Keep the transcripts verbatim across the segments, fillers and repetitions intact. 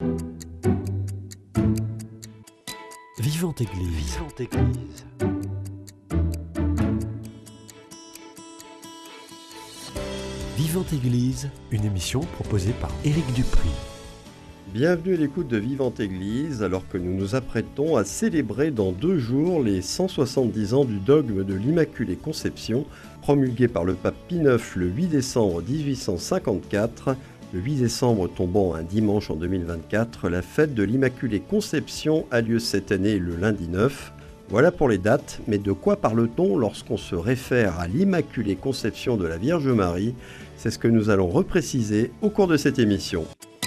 Vivante Église. Vivante Église. Vivante Église, une émission proposée par Éric Dupri. Bienvenue à l'écoute de Vivante Église, alors que nous nous apprêtons à célébrer dans deux jours les cent soixante-dix ans du dogme de l'Immaculée Conception, promulgué par le pape Pie neuf le huit décembre dix-huit cent cinquante-quatre. Le huit décembre tombant un dimanche en deux mille vingt-quatre, la fête de l'Immaculée Conception a lieu cette année le lundi neuf. Voilà pour les dates, mais de quoi parle-t-on lorsqu'on se réfère à l'Immaculée Conception de la Vierge Marie ? C'est ce que nous allons repréciser au cours de cette émission.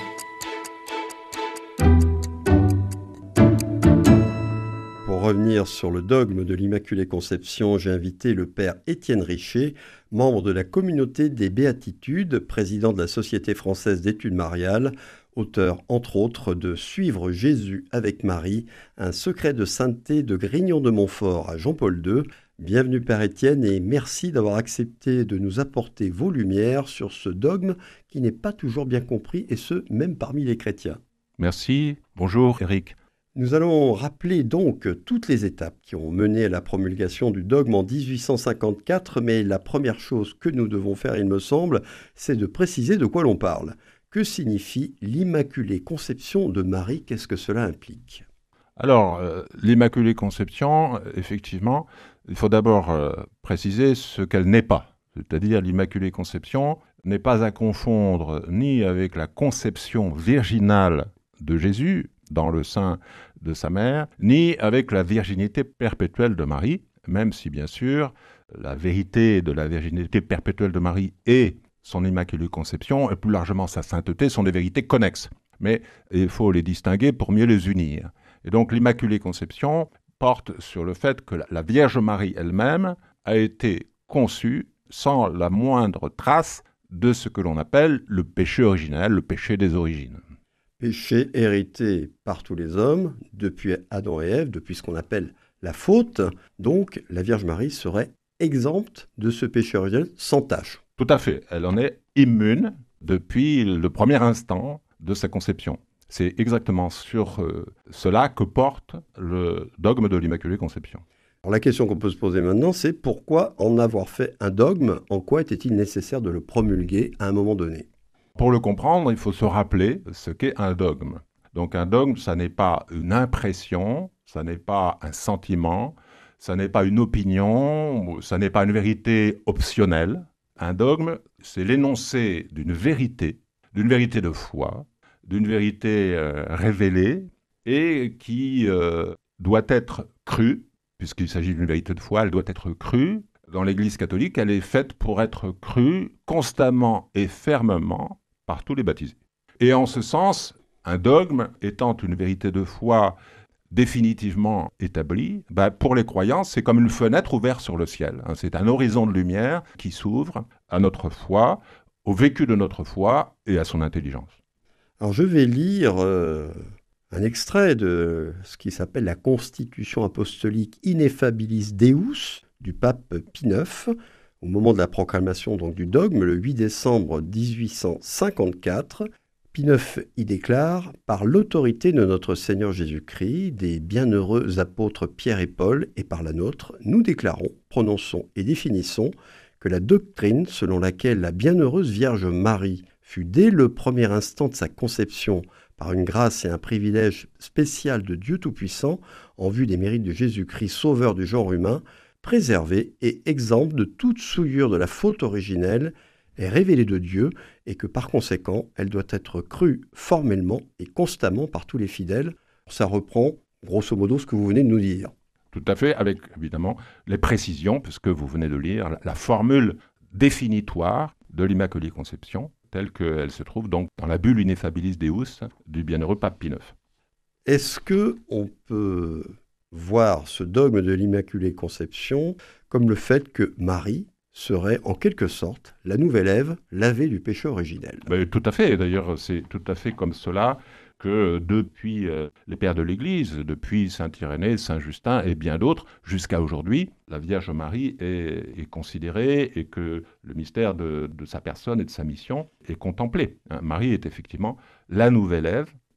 Pour revenir sur le dogme de l'Immaculée Conception, j'ai invité le père Étienne Richer, membre de la communauté des Béatitudes, président de la Société française d'études mariales, auteur entre autres de Suivre Jésus avec Marie, un secret de sainteté de Grignon de Montfort à Jean-Paul deux. Bienvenue Père Étienne et merci d'avoir accepté de nous apporter vos lumières sur ce dogme qui n'est pas toujours bien compris et ce, même parmi les chrétiens. Merci, bonjour Éric. Nous allons rappeler donc toutes les étapes qui ont mené à la promulgation du dogme en dix-huit cent cinquante-quatre, mais la première chose que nous devons faire, il me semble, c'est de préciser de quoi l'on parle. Que signifie l'Immaculée Conception de Marie ? Qu'est-ce que cela implique ? Alors, euh, l'Immaculée Conception, effectivement, il faut d'abord euh, préciser ce qu'elle n'est pas. C'est-à-dire l'Immaculée Conception n'est pas à confondre ni avec la conception virginale de Jésus dans le sein de sa mère, ni avec la virginité perpétuelle de Marie, même si bien sûr la vérité de la virginité perpétuelle de Marie et son Immaculée Conception, et plus largement sa sainteté, sont des vérités connexes. Mais il faut les distinguer pour mieux les unir. Et donc l'Immaculée Conception porte sur le fait que la Vierge Marie elle-même a été conçue sans la moindre trace de ce que l'on appelle le péché originel, le péché des origines. Péché hérité par tous les hommes, depuis Adam et Ève, depuis ce qu'on appelle la faute. Donc, la Vierge Marie serait exempte de ce péché originel sans tache. Tout à fait. Elle en est immune depuis le premier instant de sa conception. C'est exactement sur euh, cela que porte le dogme de l'Immaculée Conception. Alors, la question qu'on peut se poser maintenant, c'est pourquoi en avoir fait un dogme ? En quoi était-il nécessaire de le promulguer à un moment donné ? Pour le comprendre, il faut se rappeler ce qu'est un dogme. Donc un dogme, ça n'est pas une impression, ça n'est pas un sentiment, ça n'est pas une opinion, ça n'est pas une vérité optionnelle. Un dogme, c'est l'énoncé d'une vérité, d'une vérité de foi, d'une vérité euh, révélée et qui euh, doit être crue, puisqu'il s'agit d'une vérité de foi, elle doit être crue. Dans l'Église catholique, elle est faite pour être crue constamment et fermement par tous les baptisés. Et en ce sens, un dogme étant une vérité de foi définitivement établie, ben pour les croyants, c'est comme une fenêtre ouverte sur le ciel. Hein. C'est un horizon de lumière qui s'ouvre à notre foi, au vécu de notre foi et à son intelligence. Alors je vais lire euh, un extrait de ce qui s'appelle la Constitution apostolique Ineffabilis Deus du pape Pie neuf, au moment de la proclamation donc, du dogme, le huit décembre dix-huit cent cinquante-quatre. Pie neuf y déclare « Par l'autorité de notre Seigneur Jésus-Christ, des bienheureux apôtres Pierre et Paul, et par la nôtre, nous déclarons, prononçons et définissons que la doctrine selon laquelle la bienheureuse Vierge Marie fut dès le premier instant de sa conception, par une grâce et un privilège spécial de Dieu Tout-Puissant, en vue des mérites de Jésus-Christ, sauveur du genre humain, préservée et exempte de toute souillure de la faute originelle, est révélée de Dieu et que par conséquent, elle doit être crue formellement et constamment par tous les fidèles. » Ça reprend grosso modo ce que vous venez de nous dire. Tout à fait, avec évidemment les précisions, puisque vous venez de lire la, la formule définitoire de l'Immaculée Conception, telle qu'elle se trouve donc dans la bulle Ineffabilis Deus du bienheureux pape Pie neuf. Est-ce qu'on peut voir ce dogme de l'Immaculée Conception comme le fait que Marie serait en quelque sorte la nouvelle Ève lavée du péché originel? Ben, tout à fait, d'ailleurs c'est tout à fait comme cela que depuis euh, les pères de l'Église, depuis saint Irénée, saint Justin et bien d'autres, jusqu'à aujourd'hui, la Vierge Marie est, est considérée et que le mystère de, de sa personne et de sa mission est contemplé. Hein, Marie est effectivement la nouvelle Ève,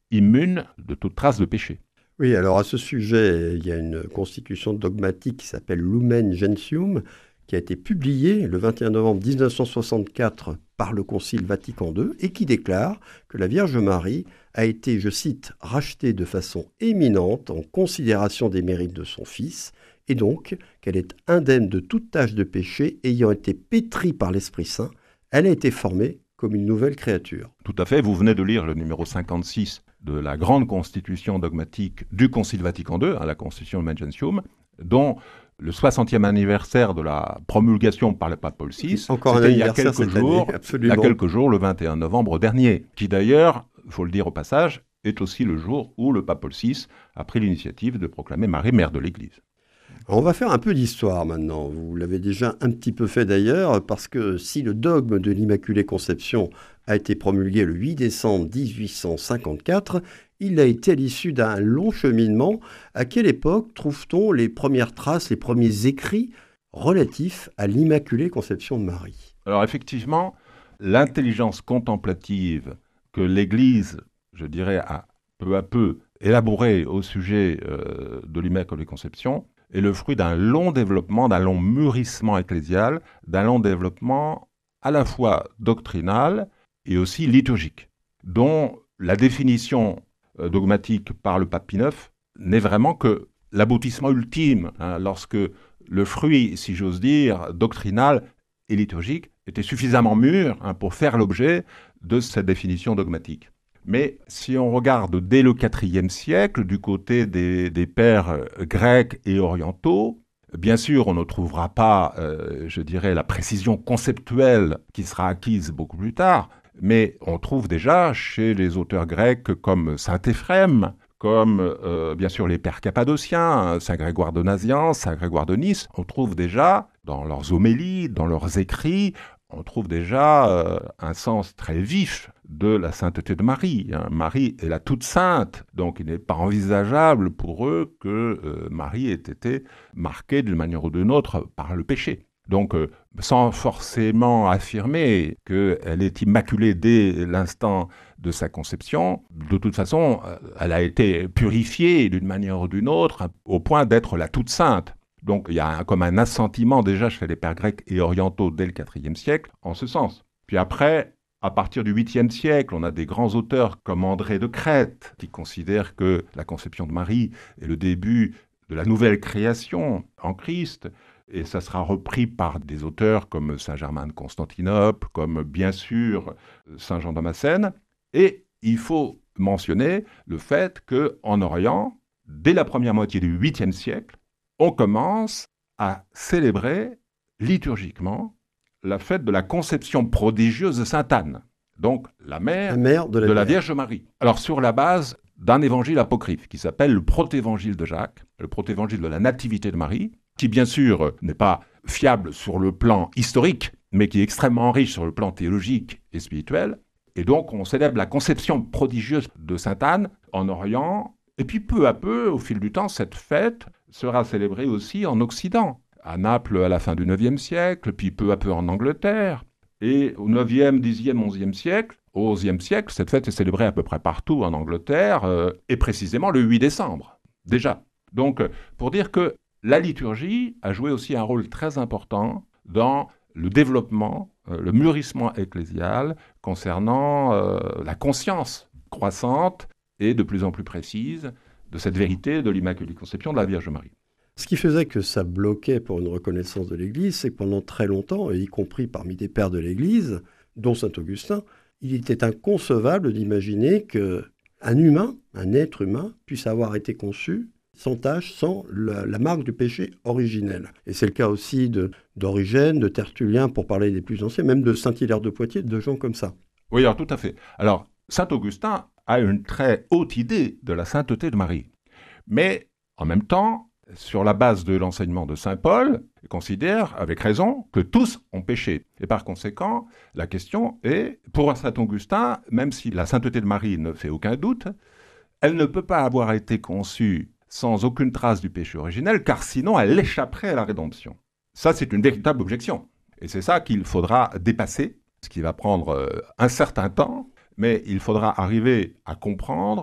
immune de toute trace de péché. Oui, alors à ce sujet, il y a une constitution dogmatique qui s'appelle Lumen Gentium, qui a été publiée le vingt et un novembre mille neuf cent soixante-quatre par le Concile Vatican deux et qui déclare que la Vierge Marie a été, je cite, « rachetée de façon éminente en considération des mérites de son Fils » et donc qu'elle est indemne de toute tâche de péché ayant été pétrie par l'Esprit Saint, elle a été formée comme une nouvelle créature. Tout à fait, vous venez de lire le numéro cinquante-six de la grande constitution dogmatique du Concile Vatican deux, hein, la constitution Lumen Gentium, dont le soixantième anniversaire de la promulgation par le pape Paul six, Encore un c'était il y a anniversaire quelques cette jours, année, absolument. il y a quelques jours, le vingt et un novembre dernier, qui d'ailleurs, il faut le dire au passage, est aussi le jour où le pape Paul six a pris l'initiative de proclamer Marie mère de l'Église. Alors on va faire un peu d'histoire maintenant. Vous l'avez déjà un petit peu fait d'ailleurs, parce que si le dogme de l'Immaculée Conception a été promulgué le huit décembre mille huit cent cinquante-quatre, il a été à l'issue d'un long cheminement. À quelle époque trouve-t-on les premières traces, les premiers écrits relatifs à l'Immaculée Conception de Marie ? Alors effectivement, l'intelligence contemplative que l'Église, je dirais, a peu à peu élaborée au sujet euh, de l'Immaculée Conception, est le fruit d'un long développement, d'un long mûrissement ecclésial, d'un long développement à la fois doctrinal et aussi liturgique, dont la définition euh, dogmatique par le pape Pie neuf n'est vraiment que l'aboutissement ultime, hein, lorsque le fruit, si j'ose dire, doctrinal et liturgique était suffisamment mûr hein, pour faire l'objet de cette définition dogmatique. Mais si on regarde dès le quatrième siècle, du côté des, des pères grecs et orientaux, bien sûr, on ne trouvera pas, euh, je dirais, la précision conceptuelle qui sera acquise beaucoup plus tard, mais on trouve déjà chez les auteurs grecs comme saint Éphrem, comme euh, bien sûr les pères cappadociens, saint Grégoire de Nazianze, saint Grégoire de Nice, on trouve déjà dans leurs homélies, dans leurs écrits, on trouve déjà euh, un sens très vif de la sainteté de Marie. Hein. Marie est la toute sainte, donc il n'est pas envisageable pour eux que euh, Marie ait été marquée d'une manière ou d'une autre par le péché. Donc, euh, sans forcément affirmer qu'elle est immaculée dès l'instant de sa conception, de toute façon, euh, elle a été purifiée d'une manière ou d'une autre au point d'être la toute sainte. Donc il y a un, comme un assentiment déjà chez les pères grecs et orientaux dès le quatrième siècle en ce sens. Puis après, à partir du huitième siècle, on a des grands auteurs comme André de Crète qui considèrent que la conception de Marie est le début de la nouvelle création en Christ. Et ça sera repris par des auteurs comme saint Germain de Constantinople, comme bien sûr saint Jean Damascène. Et il faut mentionner le fait qu'en Orient, dès la première moitié du huitième siècle, on commence à célébrer liturgiquement la fête de la conception prodigieuse de Sainte Anne, donc la mère, la mère de la, de la Vierge Marie. Alors sur la base d'un évangile apocryphe qui s'appelle le protévangile de Jacques, le protévangile de la Nativité de Marie, qui bien sûr n'est pas fiable sur le plan historique, mais qui est extrêmement riche sur le plan théologique et spirituel. Et donc on célèbre la conception prodigieuse de Sainte Anne en Orient, et puis peu à peu, au fil du temps, cette fête sera célébrée aussi en Occident, à Naples à la fin du neuvième siècle, puis peu à peu en Angleterre. Et au neuvième, dixième, onzième siècle, au onzième siècle, cette fête est célébrée à peu près partout en Angleterre, euh, et précisément le huit décembre, déjà. Donc, pour dire que la liturgie a joué aussi un rôle très important dans le développement, euh, le mûrissement ecclésial concernant euh, la conscience croissante et de plus en plus précise de cette vérité de l'Immaculée Conception de la Vierge Marie. Ce qui faisait que ça bloquait pour une reconnaissance de l'Église, c'est que pendant très longtemps, et y compris parmi des pères de l'Église, dont saint Augustin, il était inconcevable d'imaginer qu'un humain, un être humain, puisse avoir été conçu sans tache, sans la, la marque du péché originel. Et c'est le cas aussi de, d'Origène, de Tertullien, pour parler des plus anciens, même de saint Hilaire de Poitiers, de gens comme ça. Oui, alors tout à fait. Alors, saint Augustin a une très haute idée de la sainteté de Marie. Mais, en même temps, sur la base de l'enseignement de saint Paul, il considère, avec raison, que tous ont péché. Et par conséquent, la question est, pour saint Augustin, même si la sainteté de Marie ne fait aucun doute, elle ne peut pas avoir été conçue sans aucune trace du péché originel, car sinon elle échapperait à la rédemption. Ça, c'est une véritable objection. Et c'est ça qu'il faudra dépasser, ce qui va prendre un certain temps, mais il faudra arriver à comprendre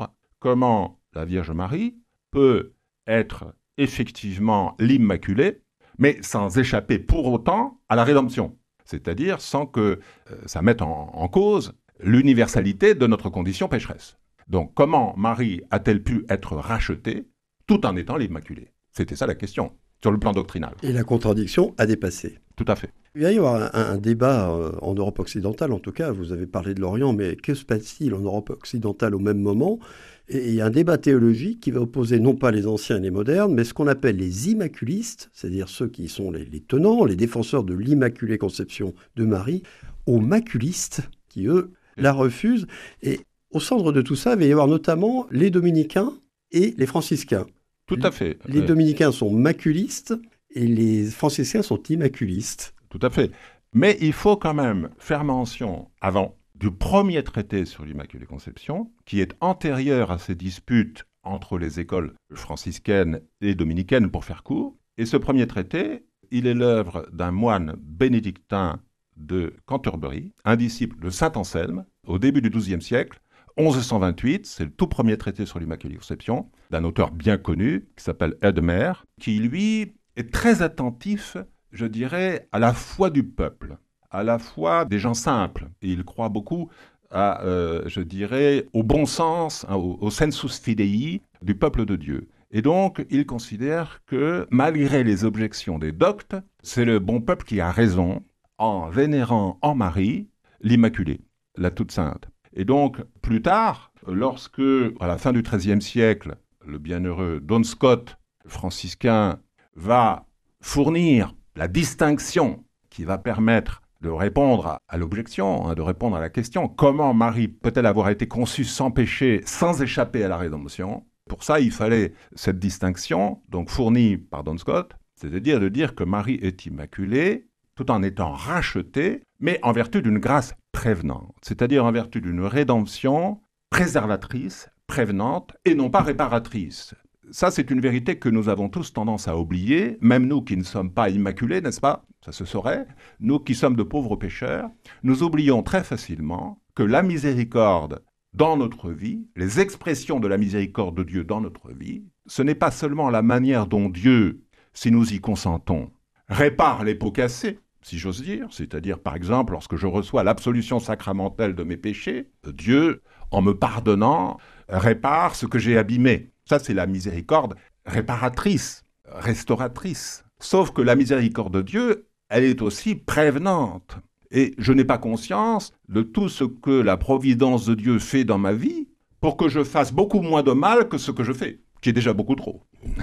comment la Vierge Marie peut être effectivement l'Immaculée, mais sans échapper pour autant à la rédemption, c'est-à-dire sans que euh, ça mette en, en cause l'universalité de notre condition pécheresse. Donc comment Marie a-t-elle pu être rachetée tout en étant l'Immaculée? C'était ça la question, sur le plan doctrinal. Et la contradiction a dépassé. Tout à fait. Il va y avoir un, un débat euh, en Europe occidentale, en tout cas, vous avez parlé de l'Orient, mais que se passe-t-il en Europe occidentale au même moment? Et il y a un débat théologique qui va opposer non pas les anciens et les modernes, mais ce qu'on appelle les immaculistes, c'est-à-dire ceux qui sont les, les tenants, les défenseurs de l'Immaculée Conception de Marie, aux maculistes, qui eux la refusent. Et au centre de tout ça, il va y avoir notamment les dominicains et les franciscains. Tout à fait. Les euh... dominicains sont maculistes et les franciscains sont immaculistes. Tout à fait. Mais il faut quand même faire mention, avant, du premier traité sur l'Immaculée Conception, qui est antérieur à ces disputes entre les écoles franciscaines et dominicaines, pour faire court. Et ce premier traité, il est l'œuvre d'un moine bénédictin de Canterbury, un disciple de saint Anselme, au début du douzième siècle, onze cent vingt-huit, c'est le tout premier traité sur l'Immaculée Conception, d'un auteur bien connu, qui s'appelle Edemer, qui, lui, est très attentif, je dirais, à la foi du peuple, à la foi des gens simples. Et il croit beaucoup à, euh, je dirais, au bon sens, hein, au, au sensus fidei du peuple de Dieu. Et donc, il considère que, malgré les objections des doctes, c'est le bon peuple qui a raison en vénérant en Marie l'Immaculée, la toute sainte. Et donc, plus tard, lorsque, à la fin du treizième siècle, le bienheureux Don Scott, franciscain, va fournir la distinction qui va permettre de répondre à, à l'objection, hein, de répondre à la question, comment Marie peut-elle avoir été conçue sans péché, sans échapper à la rédemption? Pour ça, il fallait cette distinction, donc fournie par Don Scott, c'est-à-dire de dire que Marie est immaculée, tout en étant rachetée, mais en vertu d'une grâce prévenante, c'est-à-dire en vertu d'une rédemption préservatrice, prévenante, et non pas réparatrice. Ça, c'est une vérité que nous avons tous tendance à oublier, même nous qui ne sommes pas immaculés, n'est-ce pas? Ça se saurait. Nous qui sommes de pauvres pécheurs, nous oublions très facilement que la miséricorde dans notre vie, les expressions de la miséricorde de Dieu dans notre vie, ce n'est pas seulement la manière dont Dieu, si nous y consentons, répare les pots cassés, si j'ose dire, c'est-à-dire par exemple lorsque je reçois l'absolution sacramentelle de mes péchés, Dieu, en me pardonnant, répare ce que j'ai abîmé. Ça, c'est la miséricorde réparatrice, restauratrice. Sauf que la miséricorde de Dieu, elle est aussi prévenante. Et je n'ai pas conscience de tout ce que la providence de Dieu fait dans ma vie pour que je fasse beaucoup moins de mal que ce que je fais, qui est déjà beaucoup trop.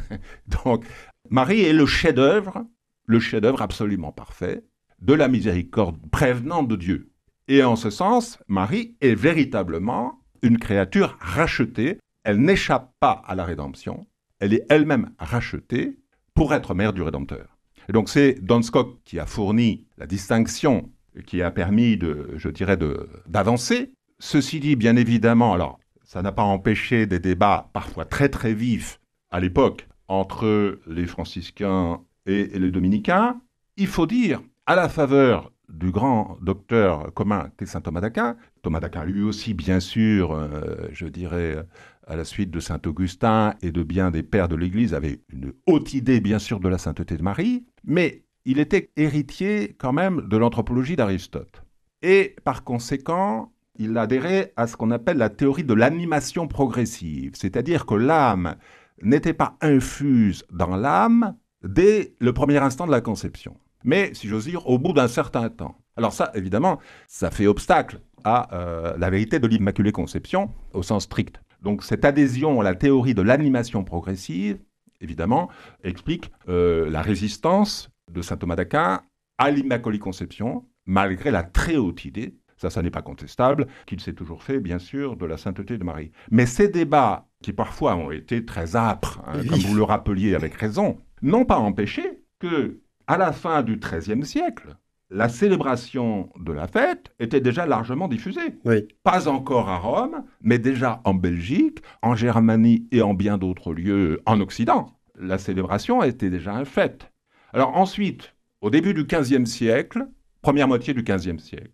Donc, Marie est le chef-d'œuvre, le chef-d'œuvre absolument parfait de la miséricorde prévenante de Dieu. Et en ce sens, Marie est véritablement une créature rachetée. Elle n'échappe pas à la rédemption, elle est elle-même rachetée pour être mère du Rédempteur. Et donc c'est Don Scott qui a fourni la distinction qui a permis, de, je dirais, de, d'avancer. Ceci dit, bien évidemment, alors ça n'a pas empêché des débats parfois très très vifs à l'époque entre les franciscains et, et les dominicains. Il faut dire, à la faveur du grand docteur commun qu'est saint Thomas d'Aquin, Thomas d'Aquin lui aussi bien sûr, euh, je dirais, à la suite de saint Augustin et de bien des pères de l'Église, avait une haute idée bien sûr de la sainteté de Marie, mais il était héritier quand même de l'anthropologie d'Aristote. Et par conséquent, il adhérait à ce qu'on appelle la théorie de l'animation progressive, c'est-à-dire que l'âme n'était pas infuse dans l'âme dès le premier instant de la conception, mais, si j'ose dire, au bout d'un certain temps. Alors ça, évidemment, ça fait obstacle à euh, la vérité de l'Immaculée Conception au sens strict. Donc cette adhésion à la théorie de l'animation progressive, évidemment, explique euh, la résistance de saint Thomas d'Aquin à l'Immaculée Conception, malgré la très haute idée, ça, ça n'est pas contestable, qu'il s'est toujours fait, bien sûr, de la sainteté de Marie. Mais ces débats, qui parfois ont été très âpres, hein, comme vous le rappeliez avec raison, n'ont pas empêché que, à la fin du treizième siècle, la célébration de la fête était déjà largement diffusée. Oui. Pas encore à Rome, mais déjà en Belgique, en Germanie et en bien d'autres lieux en Occident. La célébration était déjà un fait. Alors ensuite, au début du quinzième siècle, première moitié du quinzième siècle,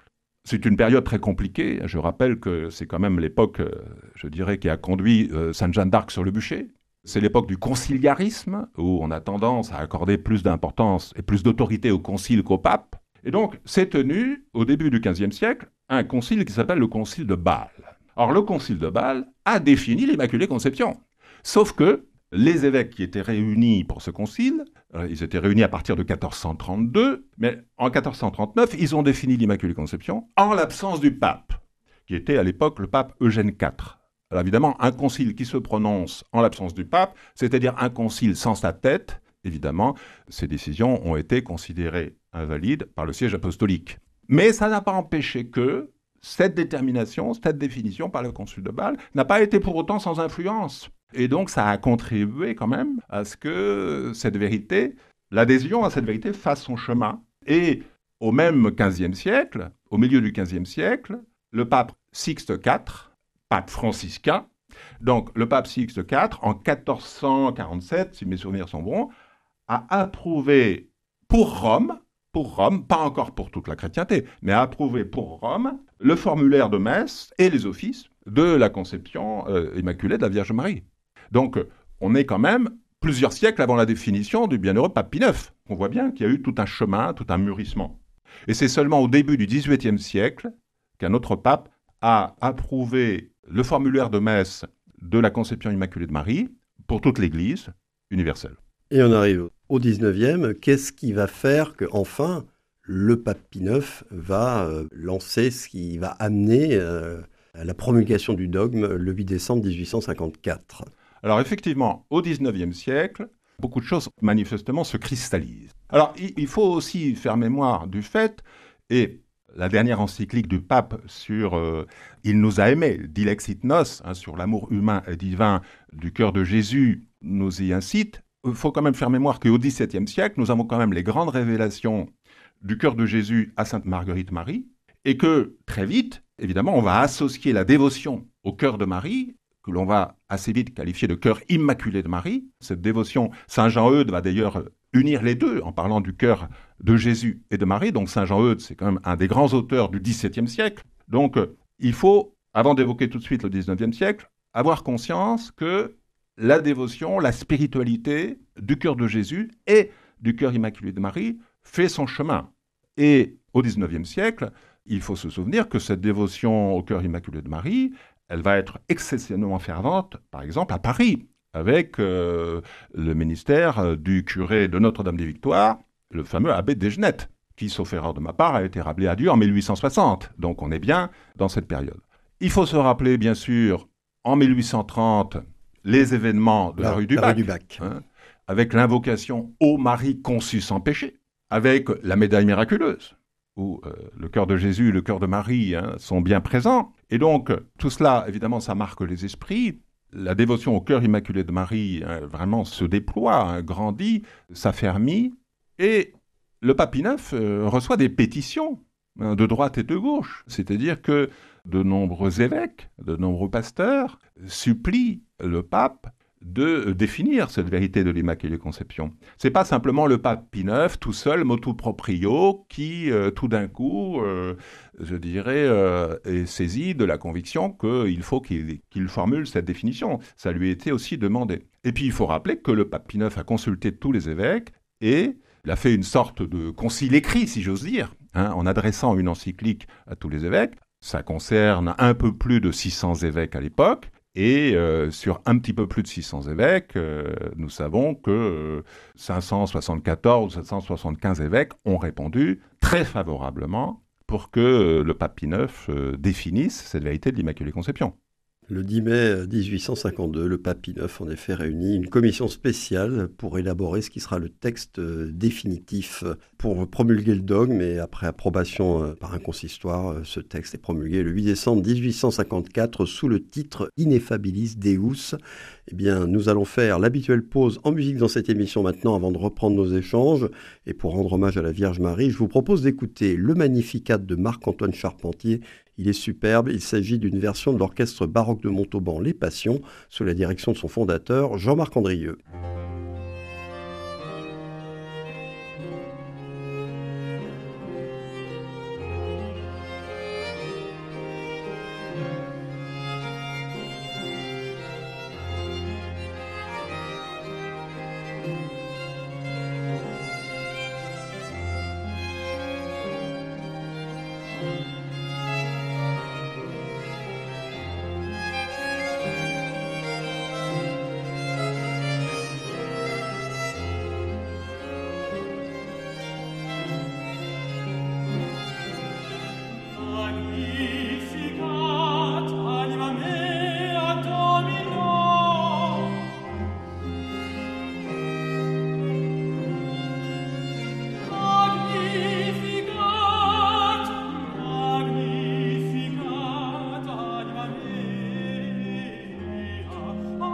C'est une période très compliquée. Je rappelle que c'est quand même l'époque, euh, je dirais, qui a conduit euh, Sainte Jeanne d'Arc sur le bûcher. C'est l'époque du conciliarisme, où on a tendance à accorder plus d'importance et plus d'autorité au concile qu'au pape. Et donc, s'est tenu, au début du quinzième siècle, un concile qui s'appelle le concile de Bâle. Or, le concile de Bâle a défini l'Immaculée Conception. Sauf que les évêques qui étaient réunis pour ce concile, euh, ils étaient réunis à partir de quatorze cent trente-deux, mais en quatorze cent trente-neuf, ils ont défini l'Immaculée Conception en l'absence du pape, qui était à l'époque le pape Eugène quatre. Alors évidemment, un concile qui se prononce en l'absence du pape, c'est-à-dire un concile sans sa tête, évidemment, ces décisions ont été considérées invalides par le siège apostolique. Mais ça n'a pas empêché que cette détermination, cette définition par le concile de Bâle n'a pas été pour autant sans influence. Et donc ça a contribué quand même à ce que cette vérité, l'adhésion à cette vérité fasse son chemin. Et au même quinzième siècle, au milieu du quinzième siècle, le pape Sixte quatre, pape franciscain, donc le pape Sixte quatre, en quatorze cent quarante-sept, si mes souvenirs sont bons, a approuvé pour Rome, pour Rome, pas encore pour toute la chrétienté, mais a approuvé pour Rome le formulaire de messe et les offices de la conception euh, immaculée de la Vierge Marie. Donc, on est quand même plusieurs siècles avant la définition du bienheureux pape Pie neuf. On voit bien qu'il y a eu tout un chemin, tout un mûrissement. Et c'est seulement au début du dix-huitième siècle qu'un autre pape a approuvé le formulaire de messe de la conception immaculée de Marie pour toute l'Église universelle. Et on arrive au dix-neuvième. Qu'est-ce qui va faire que, enfin, le pape Pie neuf va euh, lancer ce qui va amener euh, à la promulgation du dogme le huit décembre dix-huit cent cinquante-quatre? Alors effectivement, au dix-neuvième siècle, beaucoup de choses manifestement se cristallisent. Alors il, il faut aussi faire mémoire du fait, et la dernière encyclique du pape sur euh, « Il nous a aimés », Dilexit Nos, hein, sur l'amour humain et divin du cœur de Jésus, nous y incite. Il faut quand même faire mémoire qu'au dix-septième siècle, nous avons quand même les grandes révélations du cœur de Jésus à Sainte Marguerite Marie, et que très vite, évidemment, on va associer la dévotion au cœur de Marie, que l'on va assez vite qualifier de cœur immaculé de Marie. Cette dévotion, Saint Jean-Eudes va d'ailleurs unir les deux en parlant du cœur de Jésus et de Marie. Donc Saint Jean-Eudes, c'est quand même un des grands auteurs du dix-septième siècle. Donc il faut, avant d'évoquer tout de suite le dix-neuvième siècle, avoir conscience que la dévotion, la spiritualité du cœur de Jésus et du cœur immaculé de Marie fait son chemin. Et au dix-neuvième siècle, il faut se souvenir que cette dévotion au cœur immaculé de Marie, elle va être excessivement fervente, par exemple, à Paris, avec euh, le ministère du curé de Notre-Dame-des-Victoires, le fameux abbé Desgenettes, qui, sauf erreur de ma part, a été rappelé à Dieu en mille huit cent soixante. Donc on est bien dans cette période. Il faut se rappeler, bien sûr, en mille huit cent trente, les événements de la, la rue du la Bac, rue du Bac. Hein, avec l'invocation « Ô Marie conçue sans péché », avec la médaille miraculeuse, où euh, le cœur de Jésus et le cœur de Marie hein, sont bien présents. Et donc, tout cela, évidemment, ça marque les esprits. La dévotion au cœur immaculé de Marie hein, vraiment se déploie, hein, grandit, s'affermit. Et le pape Pie neuf euh, reçoit des pétitions hein, de droite et de gauche. C'est-à-dire que de nombreux évêques, de nombreux pasteurs supplient le pape de définir cette vérité de l'Immaculée Conception. C'est pas simplement le pape Pie neuf, tout seul, motu proprio, qui, euh, tout d'un coup, euh, je dirais, euh, est saisi de la conviction qu'il faut qu'il, qu'il formule cette définition. Ça lui a été aussi demandé. Et puis, il faut rappeler que le pape Pie neuf a consulté tous les évêques et il a fait une sorte de concile écrit, si j'ose dire, hein, en adressant une encyclique à tous les évêques. Ça concerne un peu plus de six cents évêques à l'époque. Et euh, sur un petit peu plus de six cents évêques, euh, nous savons que euh, cinq cent soixante-quatorze ou sept cent soixante-quinze évêques ont répondu très favorablement pour que euh, le pape Pie neuf euh, définisse cette vérité de l'Immaculée Conception. Le dix mai dix-huit cent cinquante-deux, le pape Pie neuf en effet réunit une commission spéciale pour élaborer ce qui sera le texte définitif pour promulguer le dogme. Et après approbation par un consistoire, ce texte est promulgué le huit décembre dix-huit cent cinquante-quatre sous le titre Ineffabilis Deus. Eh bien, nous allons faire l'habituelle pause en musique dans cette émission maintenant avant de reprendre nos échanges. Et pour rendre hommage à la Vierge Marie, je vous propose d'écouter le Magnificat de Marc-Antoine Charpentier. Il est superbe, il s'agit d'une version de l'orchestre baroque de Montauban, Les Passions, sous la direction de son fondateur, Jean-Marc Andrieux.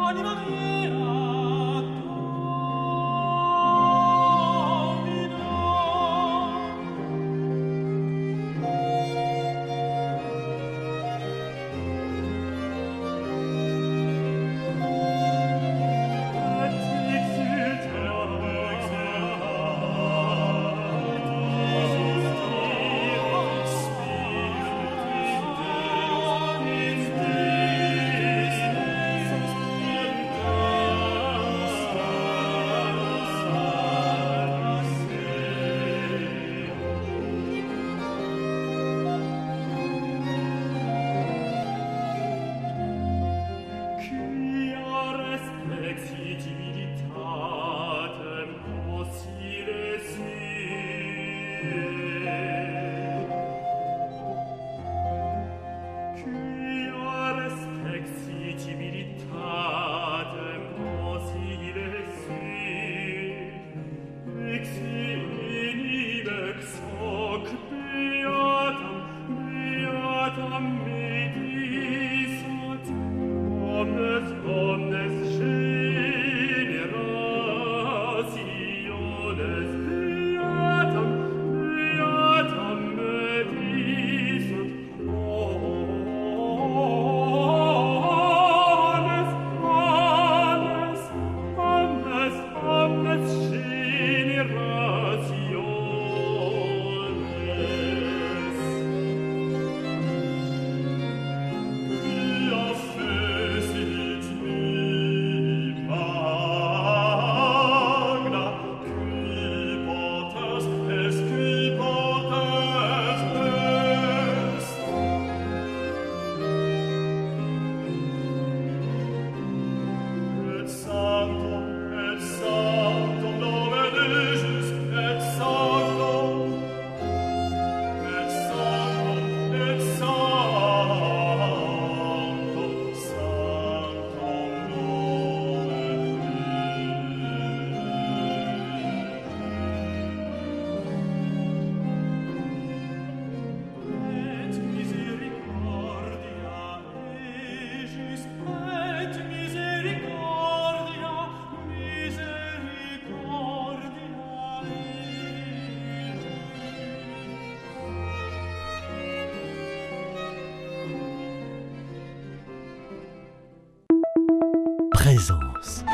Présence.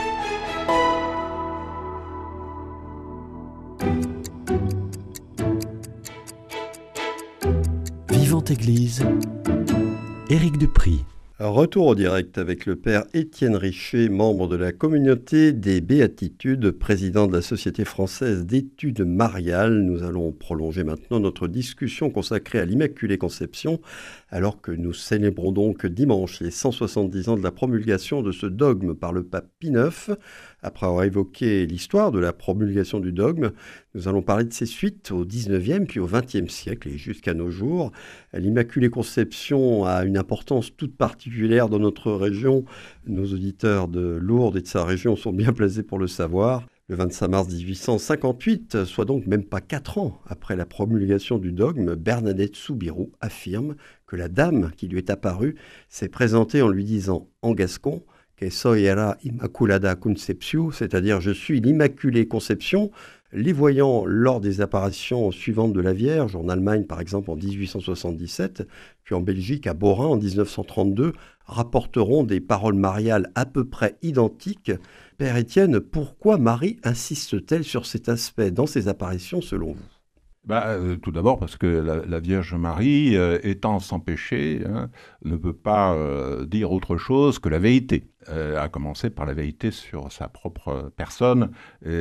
Vivante Église, Éric Duprie. Retour au direct avec le père Étienne Richer, membre de la communauté des Béatitudes, président de la Société française d'études mariales. Nous allons prolonger maintenant notre discussion consacrée à l'Immaculée Conception, alors que nous célébrons donc dimanche les cent soixante-dix ans de la promulgation de ce dogme par le pape Pie neuf. Après avoir évoqué l'histoire de la promulgation du dogme, nous allons parler de ses suites au dix-neuvième puis au vingtième siècle et jusqu'à nos jours. L'Immaculée Conception a une importance toute particulière dans notre région. Nos auditeurs de Lourdes et de sa région sont bien placés pour le savoir. Le vingt-cinq mars dix-huit cent cinquante-huit, soit donc même pas quatre ans après la promulgation du dogme, Bernadette Soubirous affirme que la dame qui lui est apparue s'est présentée en lui disant en gascon que soy la Immaculada Concepció, c'est-à-dire je suis l'Immaculée Conception. Les voyants lors des apparitions suivantes de la Vierge, en Allemagne par exemple en dix-huit cent soixante-dix-sept, puis en Belgique à Borin en dix-neuf cent trente-deux, rapporteront des paroles mariales à peu près identiques. Père Étienne, pourquoi Marie insiste-t-elle sur cet aspect dans ses apparitions selon vous ? Bah, euh, tout d'abord parce que la, la Vierge Marie, euh, étant sans péché, hein, ne peut pas euh, dire autre chose que la vérité, euh, à commencer par la vérité sur sa propre personne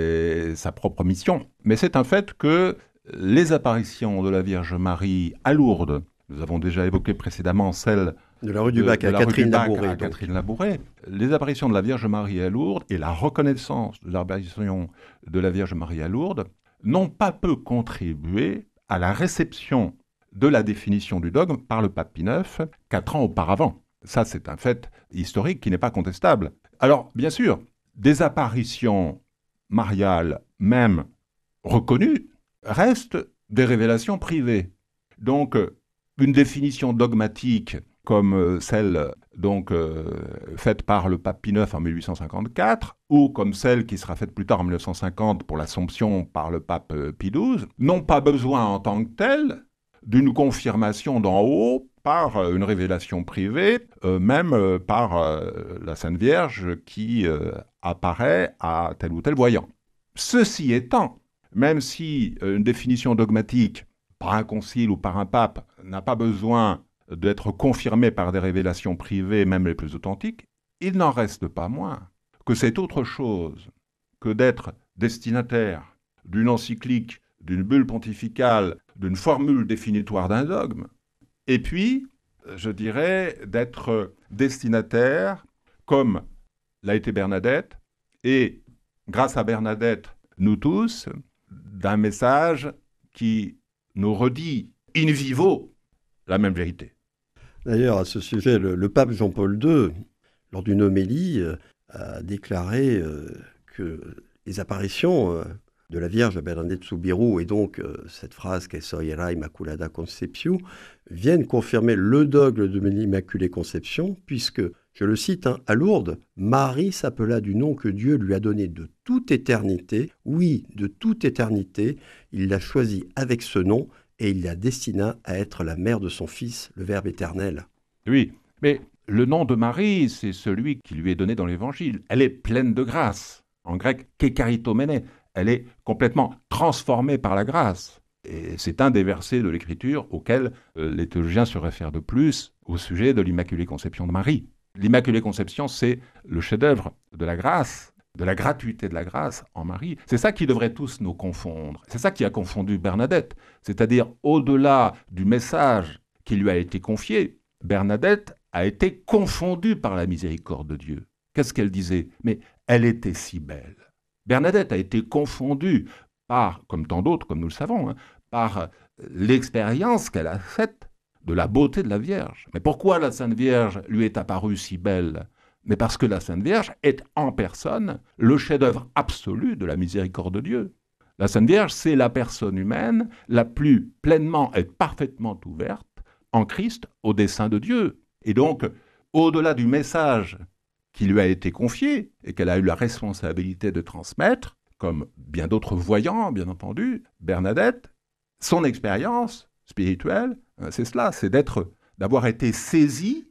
et sa propre mission. Mais c'est un fait que les apparitions de la Vierge Marie à Lourdes, nous avons déjà évoqué précédemment celle de la rue du Bac à Catherine Labouré. Catherine Labouré. Les apparitions de la Vierge Marie à Lourdes et la reconnaissance de l'apparition de la Vierge Marie à Lourdes n'ont pas peu contribué à la réception de la définition du dogme par le pape Pie neuf, quatre ans auparavant. Ça, c'est un fait historique qui n'est pas contestable. Alors, bien sûr, des apparitions mariales, même reconnues, restent des révélations privées. Donc, une définition dogmatique comme euh, celle donc euh, faite par le pape Pie neuf en mille huit cent cinquante-quatre, ou comme celle qui sera faite plus tard en mille neuf cent cinquante pour l'Assomption par le pape euh, Pie douze, n'ont pas besoin en tant que telles d'une confirmation d'en haut par euh, une révélation privée, euh, même euh, par euh, la Sainte Vierge qui euh, apparaît à tel ou tel voyant. Ceci étant, même si euh, une définition dogmatique par un concile ou par un pape n'a pas besoin d'être confirmée par des révélations privées, même les plus authentiques, il n'en reste pas moins que c'est autre chose que d'être destinataire d'une encyclique, d'une bulle pontificale, d'une formule définitoire d'un dogme, et puis, je dirais, d'être destinataire, comme l'a été Bernadette, et grâce à Bernadette, nous tous, d'un message qui nous redit in vivo la même vérité. D'ailleurs, à ce sujet, le, le pape Jean-Paul deux, lors d'une homélie, euh, a déclaré euh, que les apparitions euh, de la Vierge Bernadette Soubirous, et donc euh, cette phrase « Que soyera Immaculada Conceptio », viennent confirmer le dogme de l'Immaculée Conception, puisque, je le cite, hein, à Lourdes, « Marie s'appela du nom que Dieu lui a donné de toute éternité, oui, de toute éternité, il l'a choisie avec ce nom, et il la destina à être la mère de son Fils, le Verbe éternel. » Oui, mais le nom de Marie, c'est celui qui lui est donné dans l'Évangile. Elle est pleine de grâce. En grec, kekaritomene. Elle est complètement transformée par la grâce. Et c'est un des versets de l'Écriture auquel euh, les théologiens se réfèrent de plus au sujet de l'Immaculée Conception de Marie. L'Immaculée Conception, c'est le chef-d'œuvre de la grâce, de la gratuité de la grâce en Marie. C'est ça qui devrait tous nous confondre. C'est ça qui a confondu Bernadette. C'est-à-dire, au-delà du message qui lui a été confié, Bernadette a été confondue par la miséricorde de Dieu. Qu'est-ce qu'elle disait ? Mais elle était si belle. Bernadette a été confondue par, comme tant d'autres, comme nous le savons, hein, par l'expérience qu'elle a faite de la beauté de la Vierge. Mais pourquoi la Sainte Vierge lui est apparue si belle ? Mais parce que la Sainte Vierge est en personne le chef-d'œuvre absolu de la miséricorde de Dieu. La Sainte Vierge, c'est la personne humaine la plus pleinement et parfaitement ouverte en Christ au dessein de Dieu. Et donc, au-delà du message qui lui a été confié et qu'elle a eu la responsabilité de transmettre, comme bien d'autres voyants, bien entendu, Bernadette, son expérience spirituelle, c'est cela, c'est d'être, d'avoir été saisie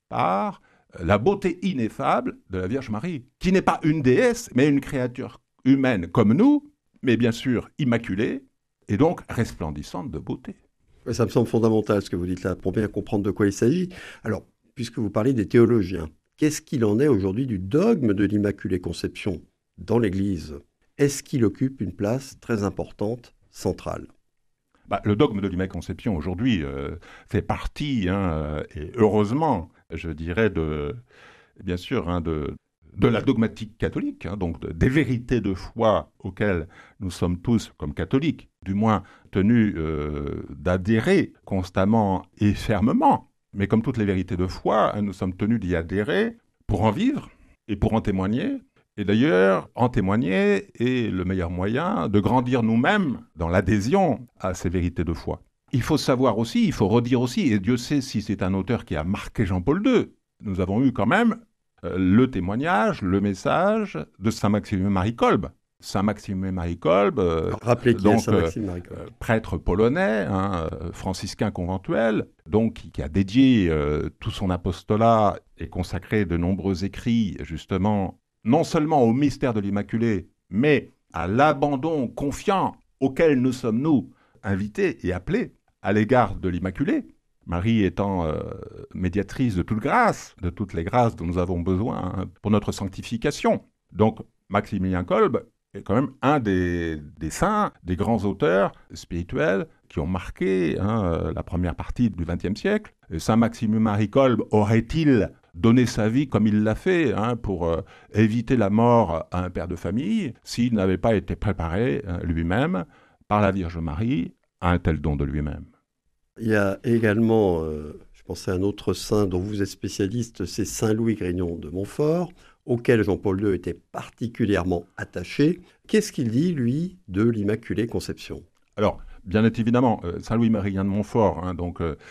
par la beauté ineffable de la Vierge Marie, qui n'est pas une déesse, mais une créature humaine comme nous, mais bien sûr immaculée, et donc resplendissante de beauté. Ça me semble fondamental ce que vous dites là, pour bien comprendre de quoi il s'agit. Alors, puisque vous parlez des théologiens, qu'est-ce qu'il en est aujourd'hui du dogme de l'Immaculée Conception dans l'Église ? Est-ce qu'il occupe une place très importante, centrale ? Bah, le dogme de l'Immaculée Conception aujourd'hui euh, fait partie, hein, et heureusement, je dirais, de, bien sûr, hein, de, de la dogmatique catholique, hein, donc de, des vérités de foi auxquelles nous sommes tous, comme catholiques, du moins tenus euh, d'adhérer constamment et fermement. Mais comme toutes les vérités de foi, hein, nous sommes tenus d'y adhérer pour en vivre et pour en témoigner. Et d'ailleurs, en témoigner est le meilleur moyen de grandir nous-mêmes dans l'adhésion à ces vérités de foi. Il faut savoir aussi, il faut redire aussi, et Dieu sait si c'est un auteur qui a marqué Jean-Paul deux, nous avons eu quand même euh, le témoignage, le message de saint Maxime Marie Kolbe. Saint Maxime Marie Kolbe, euh, rappelez qui donc, est Saint Maxime Marie Kolbe. Euh, prêtre polonais, hein, euh, franciscain conventuel, donc qui, qui a dédié euh, tout son apostolat et consacré de nombreux écrits justement non seulement au mystère de l'Immaculée, mais à l'abandon confiant auquel nous sommes nous invités et appelés à l'égard de l'Immaculée, Marie étant euh, médiatrice de toute grâce, de toutes les grâces dont nous avons besoin hein, pour notre sanctification. Donc Maximilien Kolbe est quand même un des, des saints, des grands auteurs spirituels qui ont marqué hein, la première partie du vingtième siècle. Et Saint Maxime Marie Kolbe aurait-il donné sa vie comme il l'a fait hein, pour euh, éviter la mort à un père de famille s'il n'avait pas été préparé hein, lui-même par la Vierge Marie à un tel don de lui-même. Il y a également, euh, je pensais à un autre saint dont vous êtes spécialiste, c'est Saint Louis Grignon de Montfort, auquel Jean-Paul deux était particulièrement attaché. Qu'est-ce qu'il dit, lui, de l'Immaculée Conception ? Alors, bien évidemment, euh, Saint Louis Marie de Montfort, hein, donc, euh,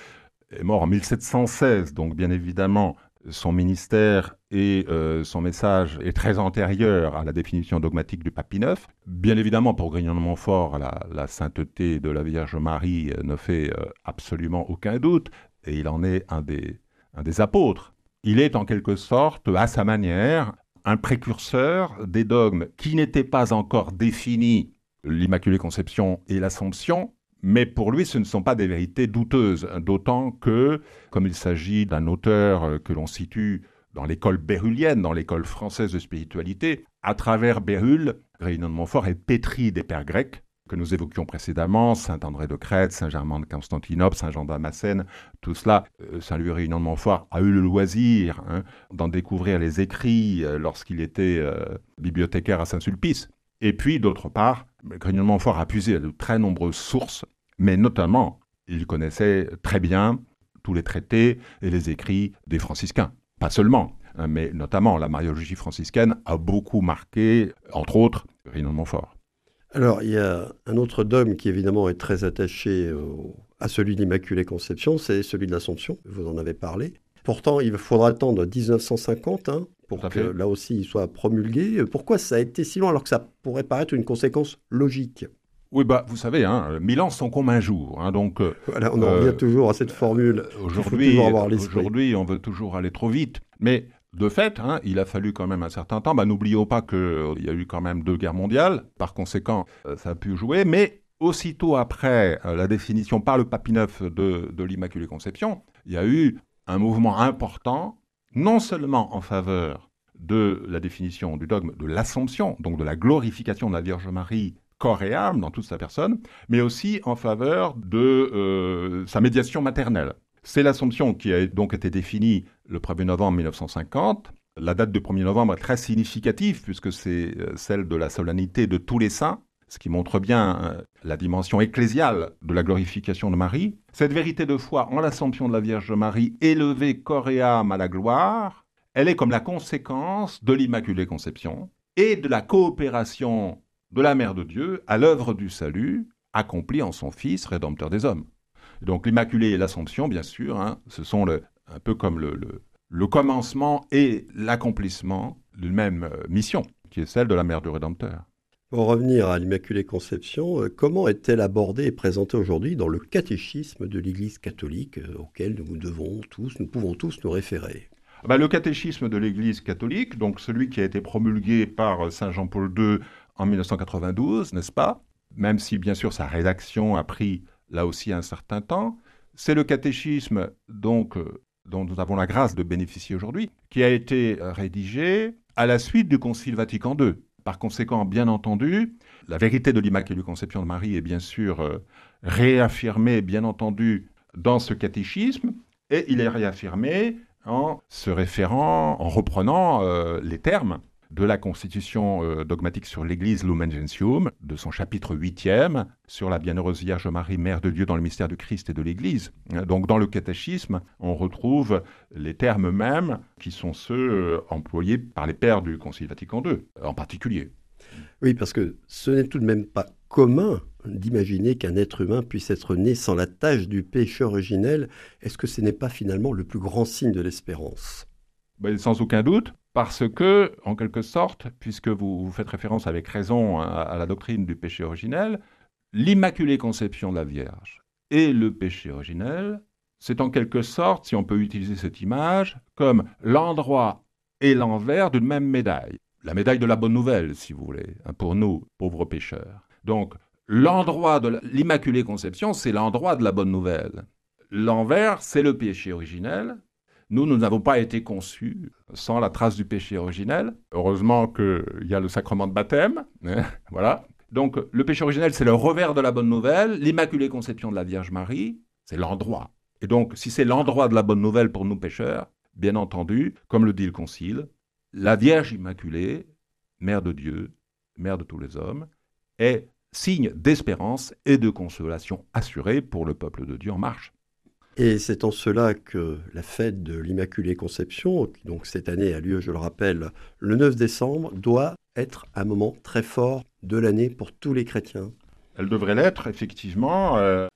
est mort en mille sept cent seize, donc bien évidemment, son ministère et euh, son message est très antérieur à la définition dogmatique du pape Pie neuf. Bien évidemment, pour Grignon de Montfort, la, la sainteté de la Vierge Marie ne fait euh, absolument aucun doute, et il en est un des, un des apôtres. Il est en quelque sorte, à sa manière, un précurseur des dogmes qui n'étaient pas encore définis, l'Immaculée Conception et l'Assomption, mais pour lui, ce ne sont pas des vérités douteuses, d'autant que, comme il s'agit d'un auteur que l'on situe dans l'école bérulienne, dans l'école française de spiritualité, à travers Bérulle, Grignon de Montfort est pétri des pères grecs que nous évoquions précédemment, saint André de Crète, saint Germain de Constantinople, saint Jean Damascène, tout cela, euh, saint Louis Grignon de Montfort a eu le loisir hein, d'en découvrir les écrits euh, lorsqu'il était euh, bibliothécaire à Saint-Sulpice. Et puis, d'autre part, Grignon de Montfort a puisé à de très nombreuses sources, mais notamment, il connaissait très bien tous les traités et les écrits des franciscains. Pas seulement, hein, mais notamment la mariologie franciscaine a beaucoup marqué, entre autres, Grignon de Montfort. Alors, il y a un autre dogme qui évidemment est très attaché au, à celui de l'Immaculée Conception, c'est celui de l'Assomption, vous en avez parlé. Pourtant, il faudra attendre dix-neuf cent cinquante hein, pour que là aussi il soit promulgué. Pourquoi ça a été si long alors que ça pourrait paraître une conséquence logique ? Oui, bah, vous savez, hein, mille ans sont comme un jour. Hein, donc, voilà, on en revient euh, toujours à cette formule. Aujourd'hui, aujourd'hui, on veut toujours aller trop vite. Mais de fait, hein, il a fallu quand même un certain temps. Bah, n'oublions pas qu'il euh, y a eu quand même deux guerres mondiales. Par conséquent, euh, ça a pu jouer. Mais aussitôt après euh, la définition par le pape Pie neuf de, de l'Immaculée Conception, il y a eu un mouvement important, non seulement en faveur de la définition du dogme de l'Assomption, donc de la glorification de la Vierge Marie, corps et âme dans toute sa personne, mais aussi en faveur de euh, sa médiation maternelle. C'est l'Assomption qui a donc été définie le premier novembre mille neuf cent cinquante. La date du premier novembre est très significative puisque c'est celle de la solennité de tous les saints, ce qui montre bien euh, la dimension ecclésiale de la glorification de Marie. Cette vérité de foi en l'Assomption de la Vierge Marie, élevée corps et âme à la gloire, elle est comme la conséquence de l'Immaculée Conception et de la coopération de la Mère de Dieu à l'œuvre du salut accomplie en son Fils, Rédempteur des hommes. Donc l'Immaculée et l'Assomption, bien sûr, hein, ce sont le, un peu comme le, le, le commencement et l'accomplissement d'une même euh, mission, qui est celle de la Mère du Rédempteur. Pour revenir à l'Immaculée Conception, euh, comment est-elle abordée et présentée aujourd'hui dans le catéchisme de l'Église catholique euh, auquel nous devons tous, nous pouvons tous nous référer ? Ben, le catéchisme de l'Église catholique, donc celui qui a été promulgué par saint Jean-Paul deux en mille neuf cent quatre-vingt-douze, n'est-ce pas ? Même si, bien sûr, sa rédaction a pris, là aussi, un certain temps. C'est le catéchisme, donc, euh, dont nous avons la grâce de bénéficier aujourd'hui, qui a été rédigé à la suite du Concile Vatican deux. Par conséquent, bien entendu, la vérité de l'Immaculée Conception de Marie est bien sûr euh, réaffirmée, bien entendu, dans ce catéchisme, et il est réaffirmé en se référant, en reprenant euh, les termes de la constitution euh, dogmatique sur l'Église Lumen Gentium, de son chapitre huitième, sur la bienheureuse Vierge Marie, Mère de Dieu dans le mystère du Christ et de l'Église. Donc dans le catéchisme, on retrouve les termes mêmes qui sont ceux euh, employés par les pères du Concile Vatican deux, en particulier. Oui, parce que ce n'est tout de même pas commun d'imaginer qu'un être humain puisse être né sans la tache du péché originel. Est-ce que ce n'est pas finalement le plus grand signe de l'espérance ? Ben, sans aucun doute, parce que, en quelque sorte, puisque vous, vous faites référence avec raison à, à la doctrine du péché originel, l'Immaculée Conception de la Vierge et le péché originel, c'est en quelque sorte, si on peut utiliser cette image, comme l'endroit et l'envers d'une même médaille. La médaille de la bonne nouvelle, si vous voulez, pour nous, pauvres pécheurs. Donc, l'endroit de l'Immaculée Conception, c'est l'endroit de la bonne nouvelle. L'envers, c'est le péché originel. Nous, nous n'avons pas été conçus sans la trace du péché originel. Heureusement qu'il y a le sacrement de baptême. Voilà. Donc, le péché originel, c'est le revers de la bonne nouvelle. L'Immaculée Conception de la Vierge Marie, c'est l'endroit. Et donc, si c'est l'endroit de la bonne nouvelle pour nous pécheurs, bien entendu, comme le dit le Concile, la Vierge Immaculée, Mère de Dieu, Mère de tous les hommes, est signe d'espérance et de consolation assurée pour le peuple de Dieu en marche. Et c'est en cela que la fête de l'Immaculée Conception, qui donc cette année a lieu, je le rappelle, le neuf décembre, doit être un moment très fort de l'année pour tous les chrétiens. Elle devrait l'être, effectivement. Euh,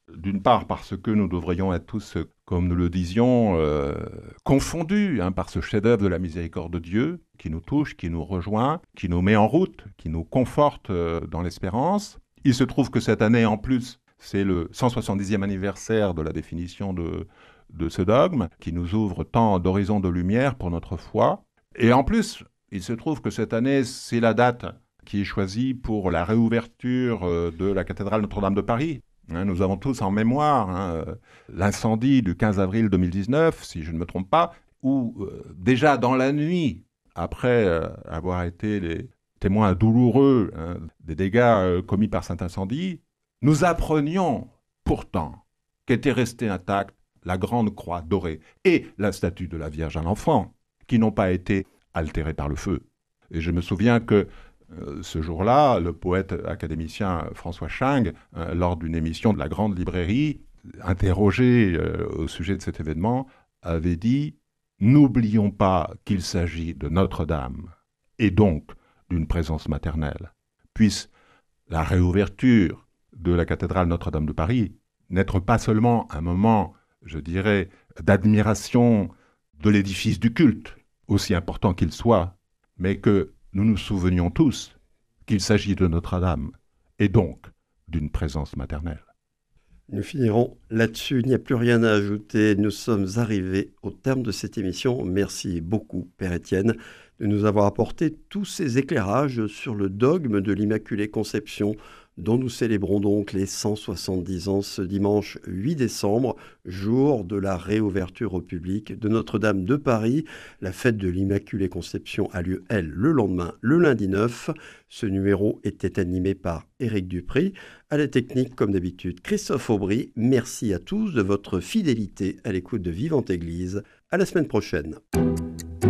D'une part parce que nous devrions être tous, comme nous le disions, euh, confondus hein, par ce chef-d'œuvre de la miséricorde de Dieu qui nous touche, qui nous rejoint, qui nous met en route, qui nous conforte euh, dans l'espérance. Il se trouve que cette année, en plus, c'est le cent soixante-dixième anniversaire de la définition de, de ce dogme, qui nous ouvre tant d'horizons de lumière pour notre foi. Et en plus, il se trouve que cette année, c'est la date qui est choisie pour la réouverture euh, de la cathédrale Notre-Dame de Paris. Hein, nous avons tous en mémoire hein, l'incendie du quinze avril deux mille dix-neuf, si je ne me trompe pas, où euh, déjà dans la nuit, après euh, avoir été les témoins douloureux hein, des dégâts euh, commis par cet incendie, nous apprenions pourtant qu'était restée intacte la grande croix dorée et la statue de la Vierge à l'enfant, qui n'ont pas été altérées par le feu. Et je me souviens que Euh, ce jour-là, le poète académicien François Chang, euh, lors d'une émission de la Grande Librairie, interrogé euh, au sujet de cet événement, avait dit « N'oublions pas qu'il s'agit de Notre-Dame, et donc d'une présence maternelle. Puisse la réouverture de la cathédrale Notre-Dame de Paris n'être pas seulement un moment, je dirais, d'admiration de l'édifice du culte, aussi important qu'il soit, mais que nous nous souvenions tous qu'il s'agit de Notre-Dame et donc d'une présence maternelle. » Nous finirons là-dessus, il n'y a plus rien à ajouter. Nous sommes arrivés au terme de cette émission. Merci beaucoup, Père Étienne, de nous avoir apporté tous ces éclairages sur le dogme de l'Immaculée Conception, dont nous célébrons donc les cent soixante-dix ans ce dimanche huit décembre, jour de la réouverture au public de Notre-Dame de Paris. La fête de l'Immaculée Conception a lieu, elle, le lendemain, le lundi neuf. Ce numéro était animé par Éric Dupry. À la technique, comme d'habitude, Christophe Aubry. Merci à tous de votre fidélité à l'écoute de Vivante Église. À la semaine prochaine.